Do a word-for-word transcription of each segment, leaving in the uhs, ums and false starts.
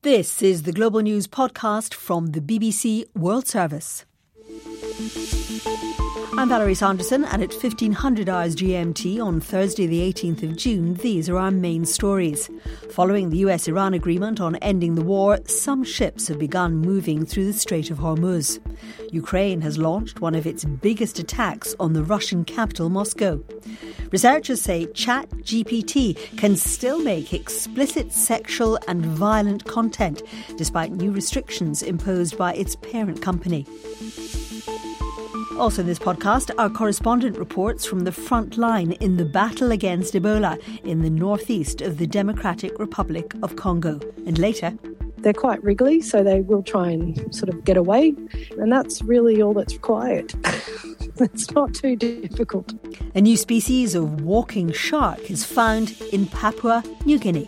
This is the Global News podcast from the B B C World Service. I'm Valerie Sanderson, and at fifteen hundred hours G M T on Thursday the eighteenth of June, these are our main stories. Following the U S Iran agreement on ending the war, some ships have begun moving through the Strait of Hormuz. Ukraine has launched one of its biggest attacks on the Russian capital, Moscow. Researchers say ChatGPT can still make explicit sexual and violent content, despite new restrictions imposed by its parent company. Also in this podcast, our correspondent reports from the front line in the battle against Ebola in the northeast of the Democratic Republic of Congo. And later, they're quite wriggly, so they will try and sort of get away. And that's really all that's required. It's not too difficult. A new species of walking shark is found in Papua New Guinea.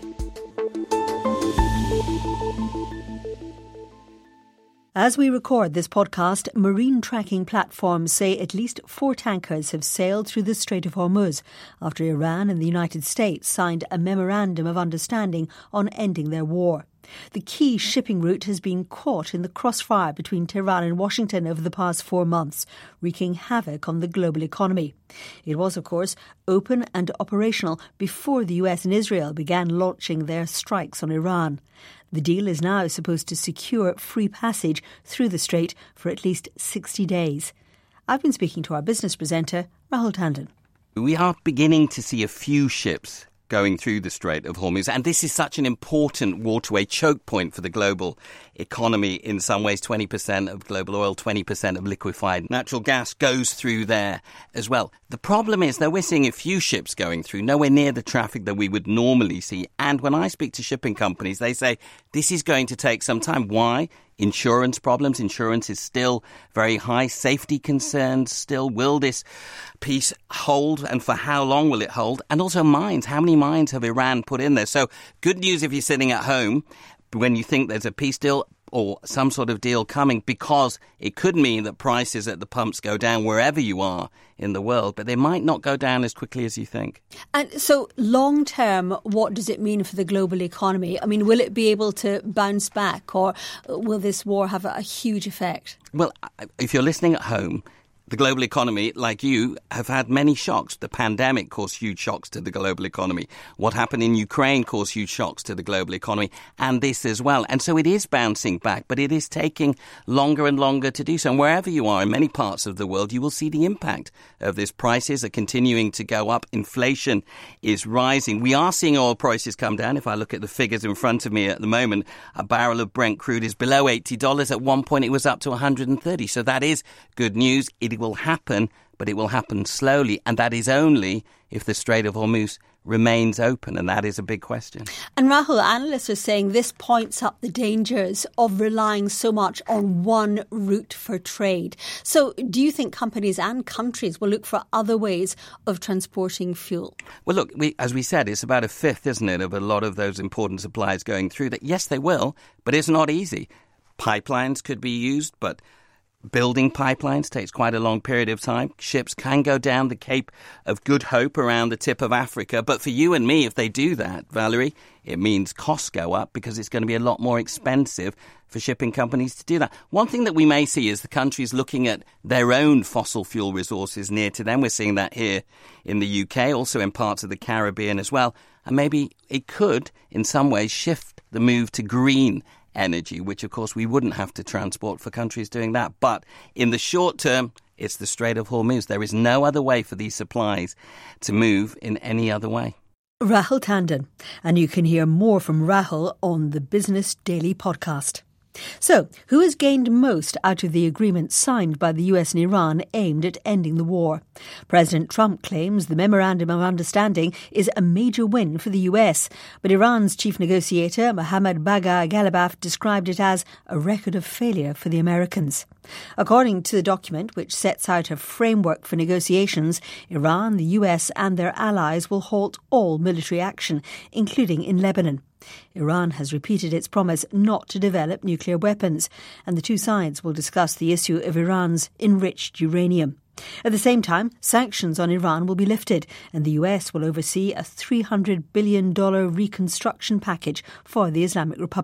As we record this podcast, marine tracking platforms say at least four tankers have sailed through the Strait of Hormuz after Iran and the United States signed a memorandum of understanding on ending their war. The key shipping route has been caught in the crossfire between Tehran and Washington over the past four months, wreaking havoc on the global economy. It was, of course, open and operational before the U S and Israel began launching their strikes on Iran. The deal is now supposed to secure free passage through the strait for at least sixty days. I've been speaking to our business presenter, Rahul Tandon. We are beginning to see a few ships going through the Strait of Hormuz, and this is such an important waterway choke point for the global economy. In some ways, twenty percent of global oil, twenty percent of liquefied natural gas goes through there as well. The problem is, though, we're seeing a few ships going through, nowhere near the traffic that we would normally see. And when I speak to shipping companies, they say this is going to take some time. Why? Insurance problems. Insurance is still very high. Safety concerns still. Will this peace hold, and for how long will it hold? And also mines. How many mines have Iran put in there? So good news if you're sitting at home when you think there's a peace deal or some sort of deal coming, because it could mean that prices at the pumps go down wherever you are in the world, but they might not go down as quickly as you think. And so long term, what does it mean for the global economy? I mean, will it be able to bounce back, or will this war have a huge effect? Well, if you're listening at home, the global economy, like you, have had many shocks. The pandemic caused huge shocks to the global economy. What happened in Ukraine caused huge shocks to the global economy, and this as well. And so it is bouncing back, but it is taking longer and longer to do so. And wherever you are in many parts of the world, you will see the impact of this. Prices are continuing to go up. Inflation is rising. We are seeing oil prices come down. If I look at the figures in front of me at the moment, a barrel of Brent crude is below eighty dollars. At one point, it was up to one hundred thirty. So that is good news. It will happen, but it will happen slowly, and that is only if the Strait of Hormuz remains open, and that is a big question. And Rahul, analysts are saying this points up the dangers of relying so much on one route for trade. So do you think companies and countries will look for other ways of transporting fuel? Well, look, we, as we said, it's about a fifth, isn't it, of a lot of those important supplies going through that. Yes, they will, but it's not easy. Pipelines could be used, but building pipelines takes quite a long period of time. Ships can go down the Cape of Good Hope around the tip of Africa. But for you and me, if they do that, Valerie, it means costs go up because it's going to be a lot more expensive for shipping companies to do that. One thing that we may see is the countries looking at their own fossil fuel resources near to them. We're seeing that here in the U K, also in parts of the Caribbean as well. And maybe it could, in some ways, shift the move to green energy, which, of course, we wouldn't have to transport for countries doing that. But in the short term, it's the Strait of Hormuz. There is no other way for these supplies to move in any other way. Rahul Tandon. And you can hear more from Rahul on the Business Daily podcast. So, who has gained most out of the agreement signed by the U S and Iran aimed at ending the war? President Trump claims the Memorandum of Understanding is a major win for the U S, but Iran's chief negotiator, Mohammad Bagher Ghalibaf, described it as a record of failure for the Americans. According to the document, which sets out a framework for negotiations, Iran, the U S and their allies will halt all military action, including in Lebanon. Iran has repeated its promise not to develop nuclear weapons, and the two sides will discuss the issue of Iran's enriched uranium. At the same time, sanctions on Iran will be lifted, and the U S will oversee a three hundred billion dollars reconstruction package for the Islamic Republic.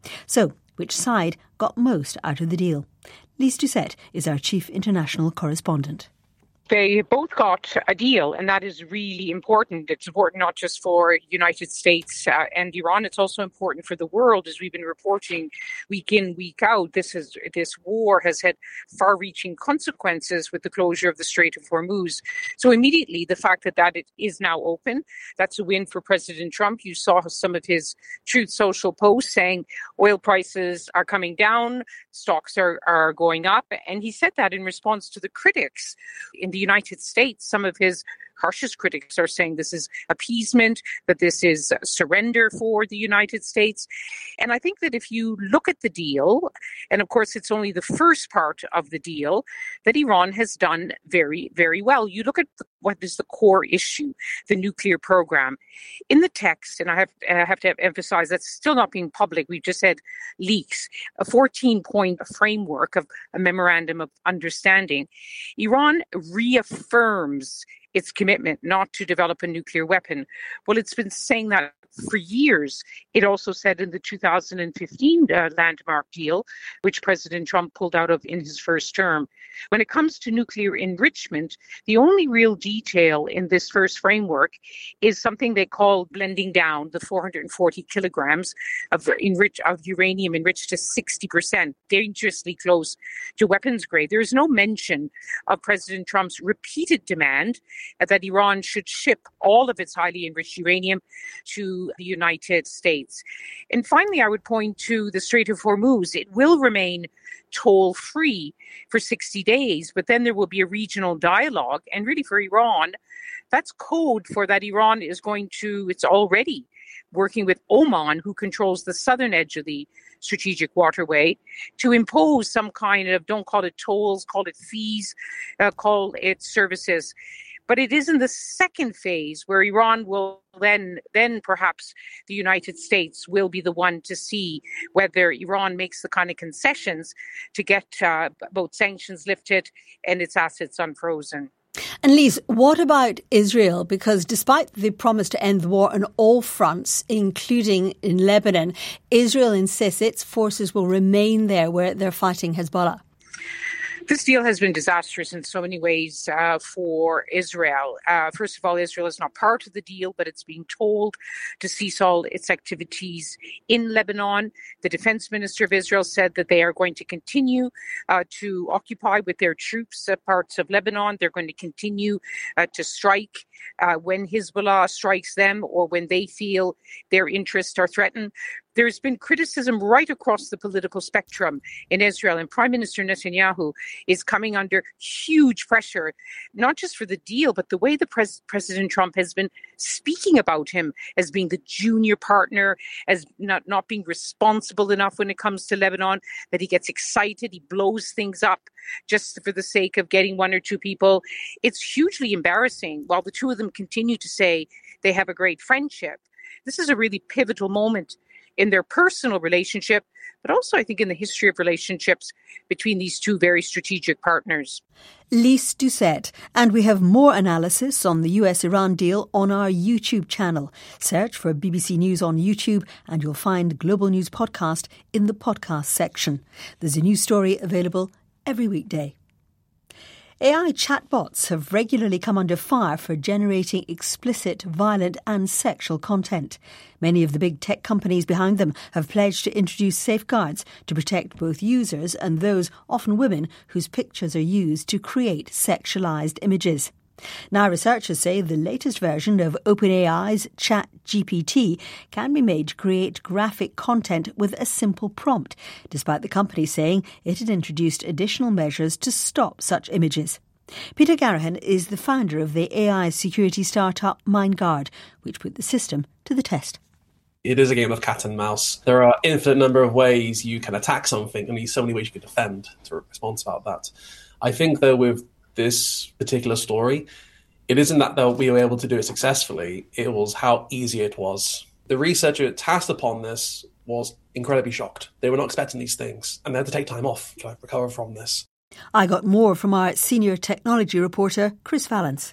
So, which side got most out of the deal? Lise Doucette is our chief international correspondent. They both got a deal, and that is really important. It's important not just for the United States uh, and Iran, it's also important for the world, as we've been reporting week in, week out. This is this war has had far-reaching consequences with the closure of the Strait of Hormuz. So immediately, the fact that that it is now open, that's a win for President Trump. You saw some of his Truth Social posts saying oil prices are coming down, stocks are, are going up, and he said that in response to the critics in the United States. Some of his harshest critics are saying this is appeasement, that this is surrender for the United States. And I think that if you look at the deal, and of course it's only the first part of the deal, that Iran has done very, very well. You look at the, what is the core issue, the nuclear program. In the text, and I have, I have to emphasize that's still not being public, we've just had leaks, a fourteen-point framework of a memorandum of understanding. Iran reaffirms its commitment not to develop a nuclear weapon. Well, it's been saying that for years. It also said in the two thousand fifteen uh, landmark deal, which President Trump pulled out of in his first term. When it comes to nuclear enrichment, the only real detail in this first framework is something they call blending down the four hundred forty kilograms of, enrich, of uranium enriched to sixty percent, dangerously close to weapons grade. There is no mention of President Trump's repeated demand that Iran should ship all of its highly enriched uranium to the United States. And finally, I would point to the Strait of Hormuz. It will remain toll-free for sixty days, but then there will be a regional dialogue. And really for Iran, that's code for that Iran is going to, it's already working with Oman, who controls the southern edge of the strategic waterway, to impose some kind of, don't call it tolls, call it fees, uh, call it services. But it is in the second phase where Iran will then, then perhaps the United States will be the one to see whether Iran makes the kind of concessions to get uh, both sanctions lifted and its assets unfrozen. And Lise, what about Israel? Because despite the promise to end the war on all fronts, including in Lebanon, Israel insists its forces will remain there where they're fighting Hezbollah. This deal has been disastrous in so many ways uh, for Israel. Uh, first of all, Israel is not part of the deal, but it's being told to cease all its activities in Lebanon. The defense minister of Israel said that they are going to continue uh, to occupy with their troops uh, parts of Lebanon. They're going to continue uh, to strike uh, when Hezbollah strikes them or when they feel their interests are threatened. There's been criticism right across the political spectrum in Israel, and Prime Minister Netanyahu is coming under huge pressure, not just for the deal, but the way the pres- President Trump has been speaking about him as being the junior partner, as not, not being responsible enough when it comes to Lebanon, that he gets excited, he blows things up just for the sake of getting one or two people. It's hugely embarrassing while the two of them continue to say they have a great friendship. This is a really pivotal moment in their personal relationship, but also I think in the history of relationships between these two very strategic partners. Lise Doucette, and we have more analysis on the U S-Iran deal on our YouTube channel. Search for B B C News on YouTube and you'll find Global News Podcast in the podcast section. There's a new story available every weekday. A I chatbots have regularly come under fire for generating explicit, violent and sexual content. Many of the big tech companies behind them have pledged to introduce safeguards to protect both users and those, often women, whose pictures are used to create sexualised images. Now, researchers say the latest version of OpenAI's ChatGPT can be made to create graphic content with a simple prompt, despite the company saying it had introduced additional measures to stop such images. Peter Garahan is the founder of the A I security startup MindGuard, which put the system to the test. It is a game of cat and mouse. There are an infinite number of ways you can attack something, and there's so many ways you can defend to respond about that. I think, though, with this particular story, it isn't that though we were able to do it successfully, it was how easy it was. The researcher tasked upon this was incredibly shocked. They were not expecting these things, and they had to take time off to recover from this. I got more from our senior technology reporter, Chris Vallance.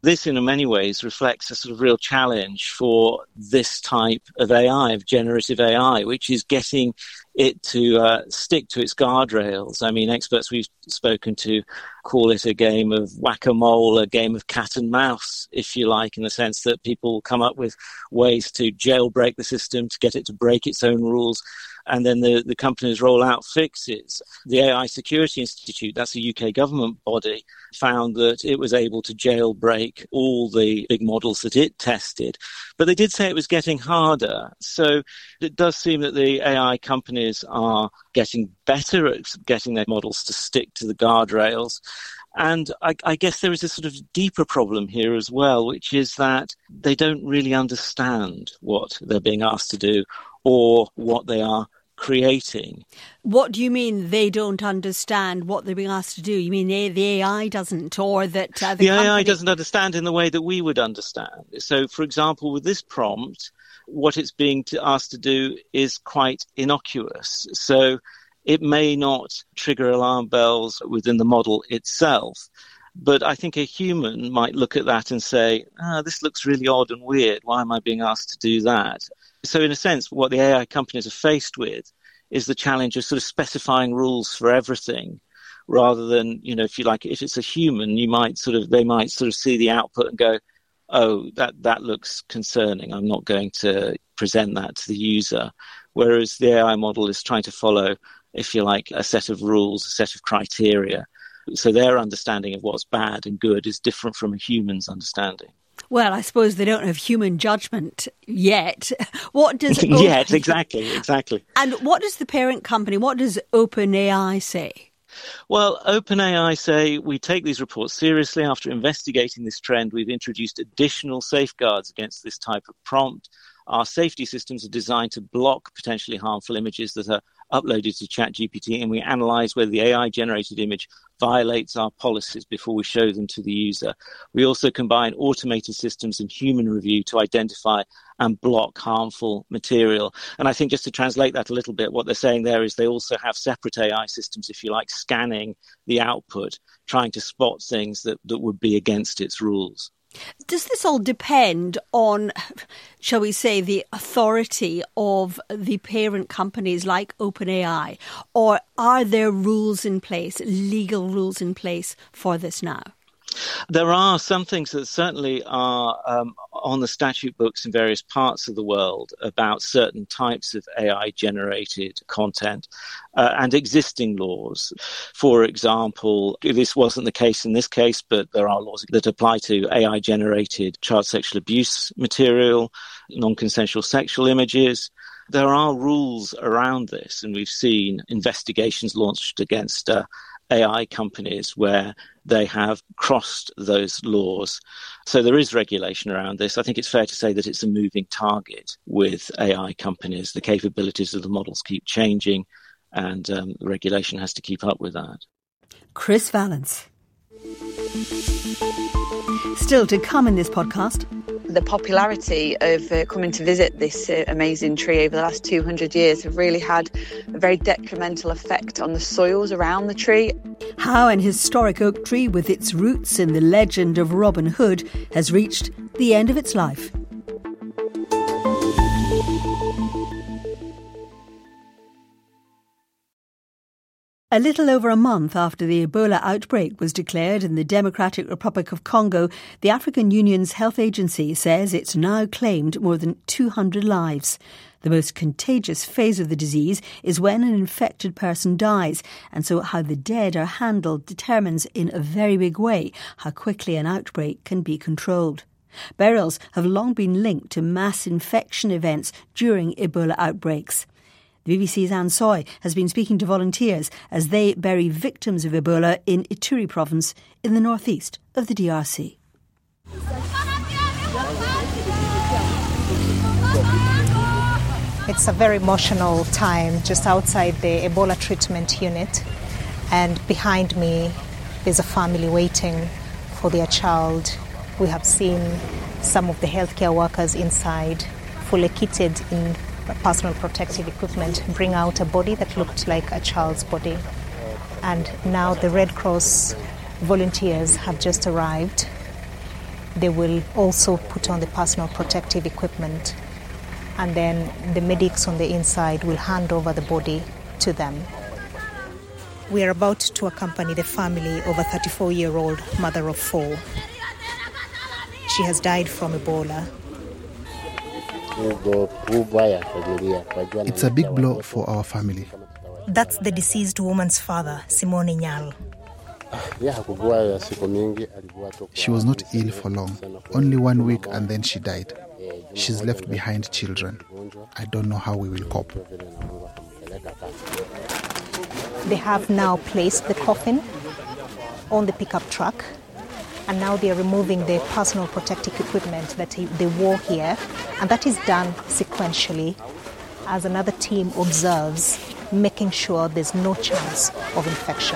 This, in many ways, reflects a sort of real challenge for this type of A I, of generative A I, which is getting it to uh, stick to its guardrails. I mean, experts we've spoken to call it a game of whack-a-mole, a game of cat and mouse, if you like, in the sense that people come up with ways to jailbreak the system, to get it to break its own rules, and then the, the companies roll out fixes. The A I Security Institute, that's a U K government body, found that it was able to jailbreak all the big models that it tested. But they did say it was getting harder. So it does seem that the A I companies are getting better at getting their models to stick to the guardrails. And I, I guess there is a sort of deeper problem here as well, which is that they don't really understand what they're being asked to do or what they are creating. What do you mean they don't understand what they're being asked to do? You mean the, the A I doesn't, or that uh, the, the company... A I doesn't understand in the way that we would understand. So, for example, with this prompt, what it's being to, asked to do is quite innocuous. So it may not trigger alarm bells within the model itself. But I think a human might look at that and say, ah, this looks really odd and weird. Why am I being asked to do that? So in a sense, what the A I companies are faced with is the challenge of sort of specifying rules for everything, rather than, you know, if you like, if it's a human, you might sort of, they might sort of see the output and go, oh, that, that looks concerning. I'm not going to present that to the user. Whereas the A I model is trying to follow, if you like, a set of rules, a set of criteria. So their understanding of what's bad and good is different from a human's understanding. Well, I suppose they don't have human judgment yet. What does yet exactly, exactly. And what does the parent company, what does OpenAI say? Well, OpenAI say we take these reports seriously. After investigating this trend, we've introduced additional safeguards against this type of prompt. Our safety systems are designed to block potentially harmful images that are uploaded to ChatGPT, and we analyze whether the A I-generated image violates our policies before we show them to the user. We also combine automated systems and human review to identify and block harmful material. And I think just to translate that a little bit, what they're saying there is they also have separate A I systems, if you like, scanning the output, trying to spot things that, that would be against its rules. Does this all depend on, shall we say, the authority of the parent companies like OpenAI, or are there rules in place, legal rules in place for this now? There are some things that certainly are um, on the statute books in various parts of the world about certain types of A I-generated content uh, and existing laws. For example, this wasn't the case in this case, but there are laws that apply to A I-generated child sexual abuse material, non-consensual sexual images. There are rules around this, and we've seen investigations launched against uh, A I companies where they have crossed those laws. So there is regulation around this. I think it's fair to say that it's a moving target with A I companies. The capabilities of the models keep changing, and um, the regulation has to keep up with that. Chris Vallance. Still to come in this podcast. The popularity of uh, coming to visit this uh, amazing tree over the last two hundred years have really had a very detrimental effect on the soils around the tree. How an historic oak tree with its roots in the legend of Robin Hood has reached the end of its life. A little over a month after the Ebola outbreak was declared in the Democratic Republic of Congo, the African Union's health agency says it's now claimed more than two hundred lives. The most contagious phase of the disease is when an infected person dies, and so how the dead are handled determines in a very big way how quickly an outbreak can be controlled. Burials have long been linked to mass infection events during Ebola outbreaks. The B B C's Anne Soy has been speaking to volunteers as they bury victims of Ebola in Ituri province in the northeast of the D R C. It's a very emotional time just outside the Ebola treatment unit, and behind me there's a family waiting for their child. We have seen some of the healthcare workers inside, fully kitted in personal protective equipment, bring out a body that looked like a child's body. And now the Red Cross volunteers have just arrived They will also put on the personal protective equipment, and then the medics on the inside will hand over the body to them. We are about to accompany the family of a thirty-four-year-old mother of four. She has died from Ebola. It's a big blow for our family. That's the deceased woman's father, Simone Nyal. She was not ill for long, only one week, and then she died. She's left behind children. I don't know how we will cope. They have now placed the coffin on the pickup truck, and now they are removing the personal protective equipment that they wore here, and that is done sequentially as another team observes, making sure there's no chance of infection.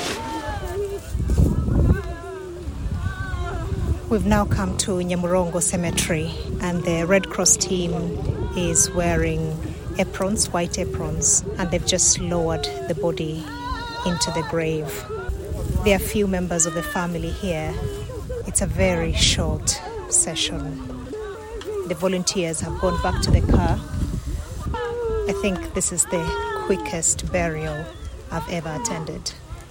We've now come to Nyamurongo Cemetery, and the Red Cross team is wearing aprons, white aprons, and they've just lowered the body into the grave. There are few members of the family here. It's a very short session. The volunteers have gone back to the car. I think this is the quickest burial I've ever attended.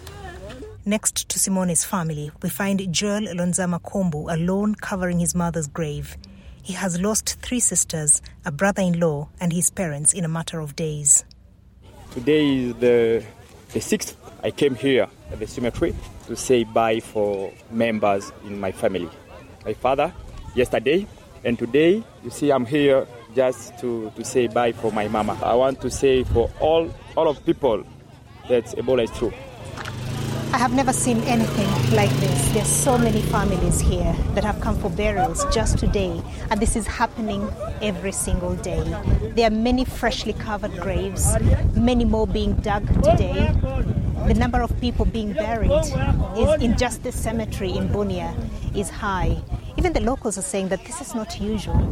Next to Simone's family, we find Joel Lonzama Kombu alone covering his mother's grave. He has lost three sisters, a brother-in-law, and his parents in a matter of days. Today is the, the sixth. I came here at the cemetery to say bye for members in my family. My father, yesterday, and today, you see, I'm here just to, to say bye for my mama. I want to say for all, all of people that Ebola is true. I have never seen anything like this. There's so many families here that have come for burials just today, and this is happening every single day. There are many freshly covered graves, many more being dug today. The number of people being buried is in just this cemetery in Bunia is high. Even the locals are saying that this is not usual.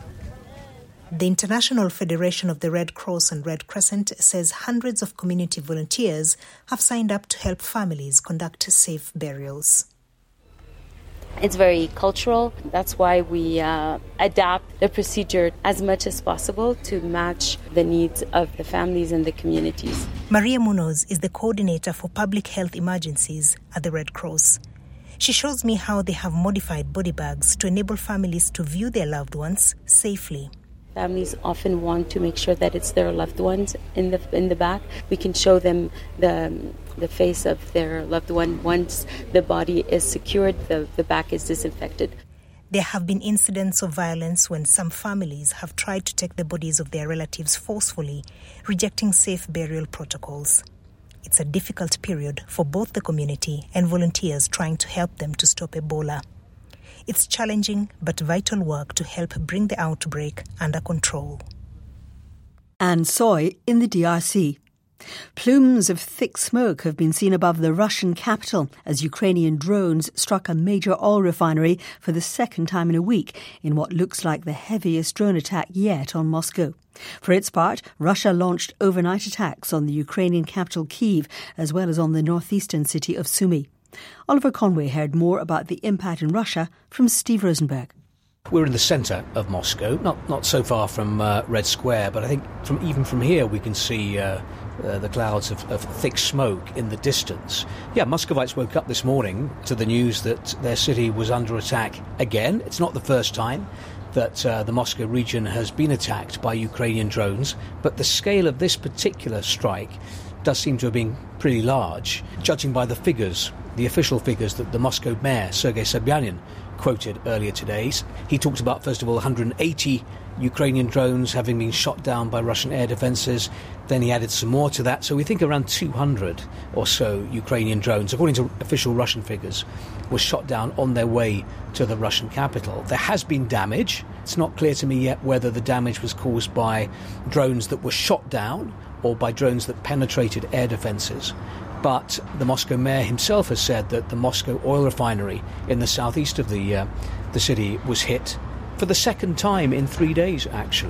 The International Federation of the Red Cross and Red Crescent says hundreds of community volunteers have signed up to help families conduct safe burials. It's very cultural. That's why we uh, adapt the procedure as much as possible to match the needs of the families and the communities. Maria Munoz is the coordinator for public health emergencies at the Red Cross. She shows me how they have modified body bags to enable families to view their loved ones safely. Families often want to make sure that it's their loved ones in the in the back. We can show them the the face of their loved one. Once the body is secured, the, the back is disinfected. There have been incidents of violence when some families have tried to take the bodies of their relatives forcefully, rejecting safe burial protocols. It's a difficult period for both the community and volunteers trying to help them to stop Ebola. It's challenging but vital work to help bring the outbreak under control. And Soy in the D R C. Plumes of thick smoke have been seen above the Russian capital as Ukrainian drones struck a major oil refinery for the second time in a week in what looks like the heaviest drone attack yet on Moscow. For its part, Russia launched overnight attacks on the Ukrainian capital Kyiv as well as on the northeastern city of Sumy. Oliver Conway heard more about the impact in Russia from Steve Rosenberg. We're in the centre of Moscow, not not so far from uh, Red Square, but I think from even from here we can see uh, uh, the clouds of, of thick smoke in the distance. Yeah, Muscovites woke up this morning to the news that their city was under attack again. It's not the first time that uh, the Moscow region has been attacked by Ukrainian drones, but the scale of this particular strike does seem to have been pretty large, judging by the figures, the official figures that the Moscow mayor, Sergei Sobyanin, quoted earlier today. He talked about, first of all, one hundred eighty Ukrainian drones having been shot down by Russian air defences. Then he added some more to that. So we think around two hundred or so Ukrainian drones, according to official Russian figures, were shot down on their way to the Russian capital. There has been damage. It's not clear to me yet whether the damage was caused by drones that were shot down or by drones that penetrated air defences. But the Moscow mayor himself has said that the Moscow oil refinery in the southeast of the uh, the city was hit for the second time in three days, actually.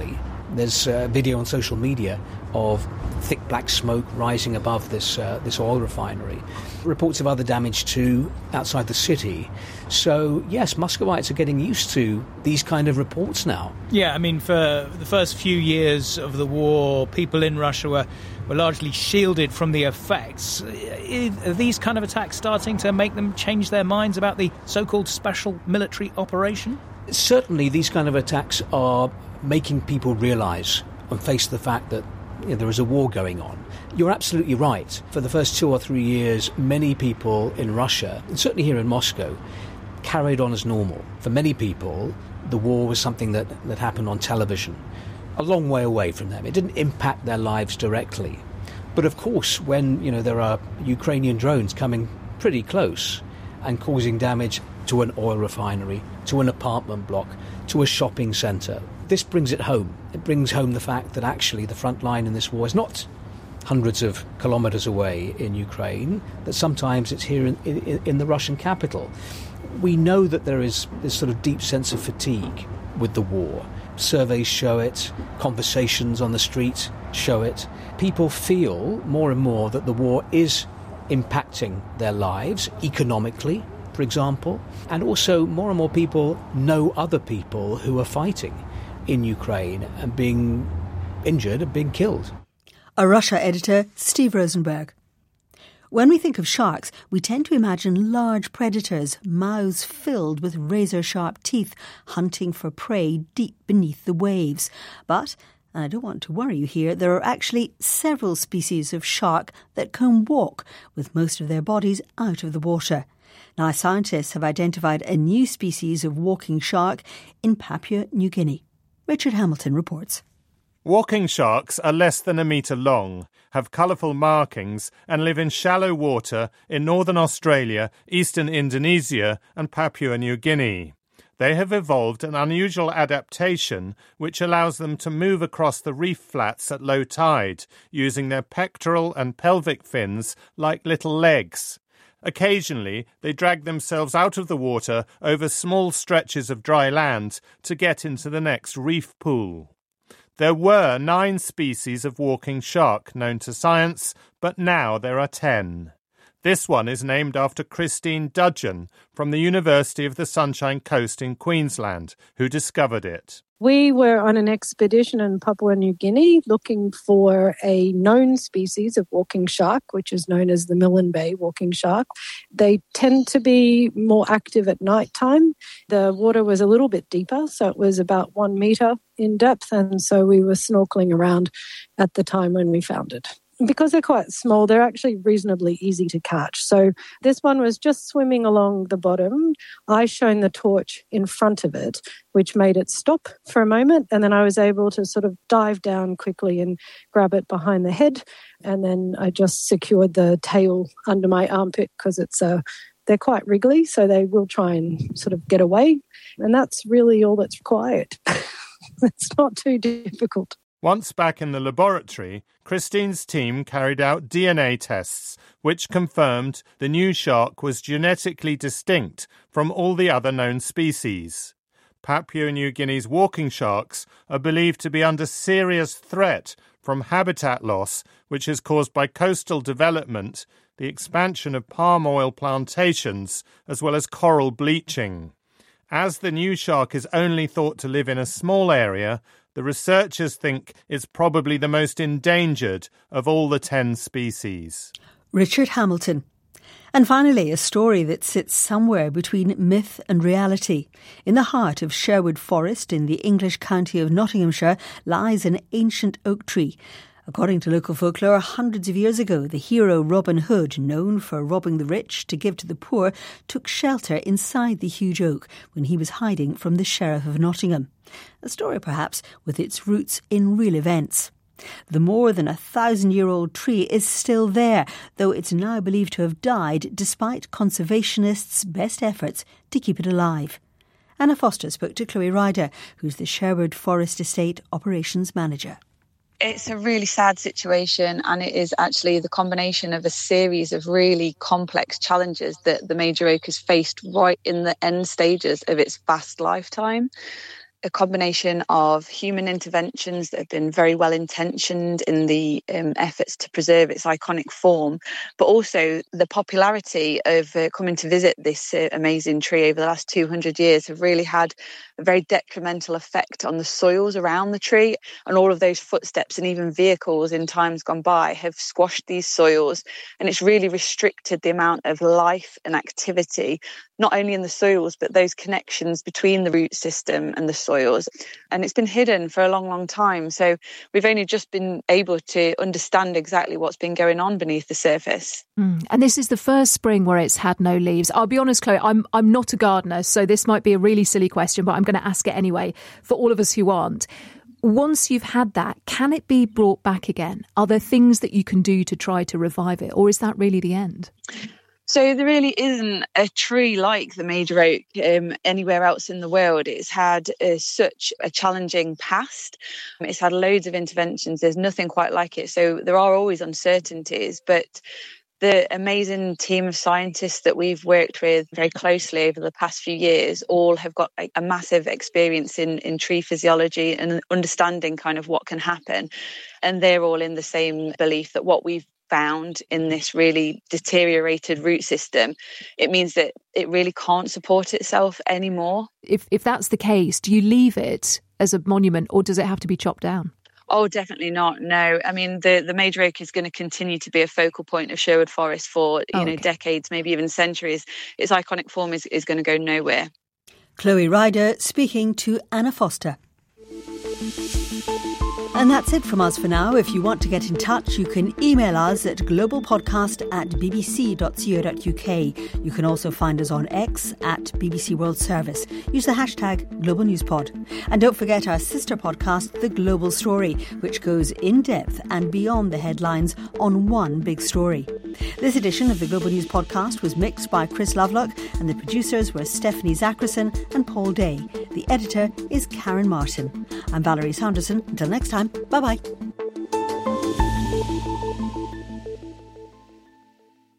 There's a video on social media of thick black smoke rising above this uh, this oil refinery. Reports of other damage too outside the city. So yes, Muscovites are getting used to these kind of reports now. Yeah, I mean, for the first few years of the war, people in Russia were, were largely shielded from the effects. Are these kind of attacks starting to make them change their minds about the so-called special military operation? Certainly these kind of attacks are making people realise and face the fact that you know, there is a war going on. You're absolutely right. For the first two or three years, many people in Russia, and certainly here in Moscow, carried on as normal. For many people, the war was something that, that happened on television, a long way away from them. It didn't impact their lives directly. But of course, when you know there are Ukrainian drones coming pretty close and causing damage to an oil refinery, to an apartment block, to a shopping centre, this brings it home. It brings home the fact that actually the front line in this war is not hundreds of kilometres away in Ukraine, that sometimes it's here in, in, in the Russian capital. We know that there is this sort of deep sense of fatigue with the war. Surveys show it, conversations on the street show it. People feel more and more that the war is impacting their lives economically, for example, and also more and more people know other people who are fighting in Ukraine and being injured and being killed. A Russia editor, Steve Rosenberg. When we think of sharks, we tend to imagine large predators, mouths filled with razor-sharp teeth, hunting for prey deep beneath the waves. But, and I don't want to worry you here, there are actually several species of shark that can walk, with most of their bodies out of the water. Now, scientists have identified a new species of walking shark in Papua New Guinea. Richard Hamilton reports. Walking sharks are less than a metre long, have colourful markings and live in shallow water in northern Australia, eastern Indonesia and Papua New Guinea. They have evolved an unusual adaptation which allows them to move across the reef flats at low tide, using their pectoral and pelvic fins like little legs. Occasionally, they drag themselves out of the water over small stretches of dry land to get into the next reef pool. There were nine species of walking shark known to science, but now there are ten. This one is named after Christine Dudgeon from the University of the Sunshine Coast in Queensland, who discovered it. We were on an expedition in Papua New Guinea looking for a known species of walking shark, which is known as the Milne Bay walking shark. They tend to be more active at night time. The water was a little bit deeper, so it was about one metre in depth, and so we were snorkeling around at the time when we found it. Because they're quite small, they're actually reasonably easy to catch. So this one was just swimming along the bottom. I shone the torch in front of it, which made it stop for a moment. And then I was able to sort of dive down quickly and grab it behind the head. And then I just secured the tail under my armpit because it's a, they're quite wriggly, so they will try and sort of get away. And that's really all that's required. It's not too difficult. Once back in the laboratory, Christine's team carried out D N A tests, which confirmed the new shark was genetically distinct from all the other known species. Papua New Guinea's walking sharks are believed to be under serious threat from habitat loss, which is caused by coastal development, the expansion of palm oil plantations, as well as coral bleaching. As the new shark is only thought to live in a small area, the researchers think it's probably the most endangered of all the ten species. Richard Hamilton. And finally, a story that sits somewhere between myth and reality. In the heart of Sherwood Forest in the English county of Nottinghamshire lies an ancient oak tree. According to local folklore, hundreds of years ago, the hero Robin Hood, known for robbing the rich to give to the poor, took shelter inside the huge oak when he was hiding from the Sheriff of Nottingham. A story, perhaps, with its roots in real events. The more than a thousand-year-old tree is still there, though it's now believed to have died despite conservationists' best efforts to keep it alive. Anna Foster spoke to Chloe Ryder, who's the Sherwood Forest Estate Operations Manager. It's a really sad situation, and it is actually the combination of a series of really complex challenges that the major oak has faced right in the end stages of its vast lifetime. a combination of human interventions that have been very well intentioned in the um, efforts to preserve its iconic form, but also the popularity of uh, coming to visit this uh, amazing tree over the last two hundred years have really had a very detrimental effect on the soils around the tree, and all of those footsteps and even vehicles in times gone by have squashed these soils, and it's really restricted the amount of life and activity, not only in the soils, but those connections between the root system and the soils. And it's been hidden for a long, long time. So we've only just been able to understand exactly what's been going on beneath the surface. Mm. And this is the first spring where it's had no leaves. I'll be honest, Chloe, I'm I'm not a gardener, so this might be a really silly question, but I'm going to ask it anyway for all of us who aren't. Once you've had that, can it be brought back again? Are there things that you can do to try to revive it, or is that really the end? So there really isn't a tree like the major oak um, anywhere else in the world. It's had uh, such a challenging past. It's had loads of interventions. There's nothing quite like it. So there are always uncertainties, but the amazing team of scientists that we've worked with very closely over the past few years all have got a, a massive experience in, in tree physiology and understanding kind of what can happen. And they're all in the same belief that what we've found in this really deteriorated root system, it means that it really can't support itself anymore. If if that's the case, do you leave it as a monument, or does it have to be chopped down? Oh, definitely not. No. I mean, the, the major oak is going to continue to be a focal point of Sherwood Forest for, you oh, know, okay. decades, maybe even centuries. Its iconic form is, is going to go nowhere. Chloe Ryder speaking to Anna Foster. And that's it from us for now. If you want to get in touch, you can email us at globalpodcast at bbc dot co dot uk. You can also find us on X at B B C World Service. Use the hashtag Global News Pod. And don't forget our sister podcast, The Global Story, which goes in depth and beyond the headlines on one big story. This edition of the Global News Podcast was mixed by Chris Lovelock, and the producers were Stephanie Zackerson and Paul Day. The editor is Karen Martin. I'm Valerie Sanderson. Until next time, bye-bye.